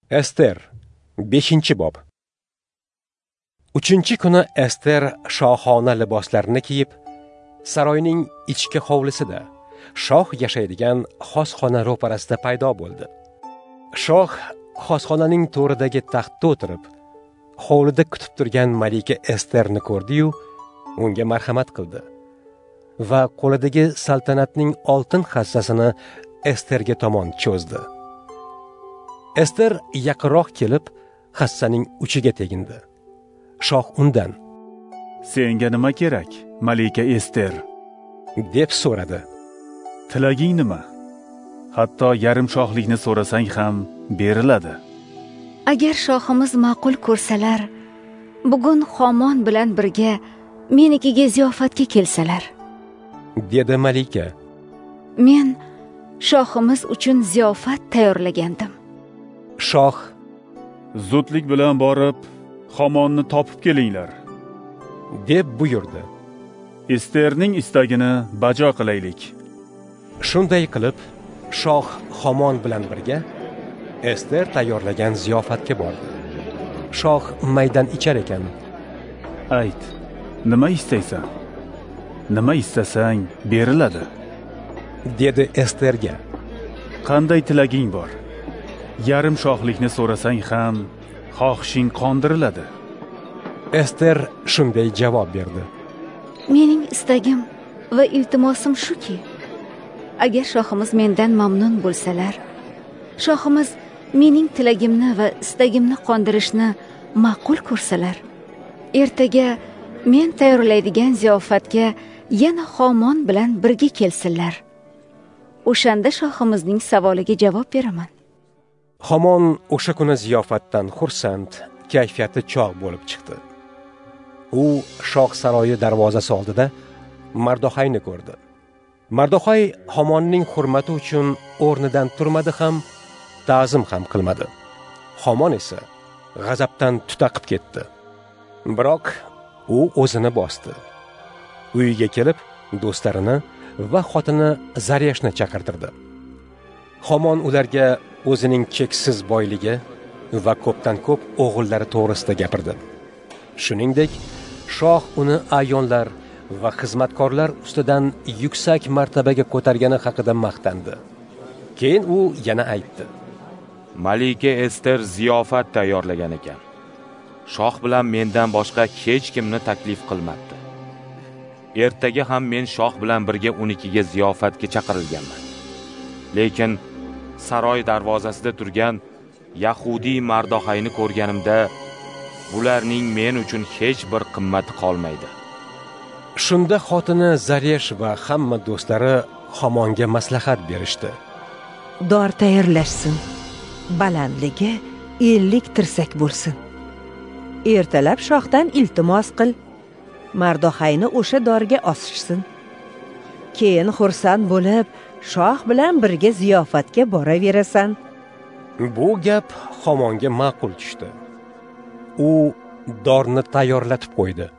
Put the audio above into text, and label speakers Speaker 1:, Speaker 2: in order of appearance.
Speaker 1: Ester 5-bob. 3-kuni Ester shohona liboslarini kiyib, saroyning ichki hovlisida, shoh yashaydigan xosxona ro'parasida paydo bo'ldi. Shoh xosxonaning to'ridagi taxtda o'tirib, hovlida kutib turgan malika Esterni ko'rdi-yu, unga marhamat qildi va qo'lidagi saltanatning oltin hassasini Esterga tomon cho'zdi. Ester yaqinroq kelib, hassaning uchiga tegindi. Shoh undan:
Speaker 2: "Senga nima kerak, malika Ester?"
Speaker 1: deb so'radi.
Speaker 2: "Tilaging nima? Hatto yarim shohlikni so'rasang ham beriladi."
Speaker 3: Agar shohimiz ma'qul ko'rsalar, bugun Xomon bilan birga menikiga ziyofatga kelsalar,
Speaker 1: dedi malika.
Speaker 3: Men shohimiz uchun ziyofat tayyorlagandim.
Speaker 1: Shoh:
Speaker 2: "Zudlik bilan borib, Xomonni topib kelinglar"
Speaker 1: deb buyurdi.
Speaker 2: Esterning istagini bajo qilaylik.
Speaker 1: Shunday qilib, shoh Xomon bilan birga Ester tayyorlagan ziyofatga bordi. Shoh maydan ichar ekan.
Speaker 2: "Ayt, nima istaysan? Nima istasang beriladi"
Speaker 1: dedi Esterga.
Speaker 2: "Qanday tilaging bor? Yarim shohlikni so'rasang ham xohishing qondiriladi."
Speaker 1: Ester shunday javob berdi.
Speaker 3: Mening istagim va iltimosim shuki, agar shohimiz mendan mamnun bo'lsalar, shohimiz mening tilagimni va istagimni qondirishni ma'qul ko'rsalar, ertaga men tayyorlaydigan ziyofatga yana Xomon bilan birga kelsinlar. O'shanda shohimizning savoliga javob beraman.
Speaker 1: Xomon o'sha kuni ziyofatdan xursand, kayfiyati chog' bo'lib chiqdi. U shoh saroyi darvozasi oldida Mardoxayni ko'rdi. Mardoxay Xomonning hurmati uchun o'rnidan turmadi ham, ta'zim ham qilmadi. Xomon esa g'azabdan tutaqib ketdi. Biroq u o'zini bosdi. Uyiga kelib, do'stlarini va xotini Zareshni chaqirtirdi. Xomon ularga o'zining cheksiz boyligi va ko'pdan ko'p o'g'illari to'g'risida gapirdi. Shuningdek, shoh uni ayonlar va xizmatkorlar ustidan yuksak martabaga ko'targani haqida maqtandi. Keyin u yana aytdi:
Speaker 4: "Malika Ester ziyofat tayyorlagan ekan. Shoh bilan mendan boshqa hech kimni taklif qilmadi. Ertaga ham men shoh bilan birga unikiga ziyofatga chaqirilganman. Lekin saroy darvozasida turgan Yahudiy Mardoxayni ko'rganimda, bularning men uchun hech bir qimmati qolmaydi."
Speaker 1: Shunda xotini Zaresh va hamma do'stlari Xomonga maslahat berishdi.
Speaker 5: "Dor tayyorlashsin. Balandligi 50 tirsak bo'lsin. Ertalab shohdan iltimos qil. Mardoxayni o'sha dorga osishsin. Keyin xursand bo'lib, shoh bilan birga ziyofatga boraverasan."
Speaker 1: Bu gap Xomonga ma'qul tushdi. U dorni tayyorlatib qo'ydi.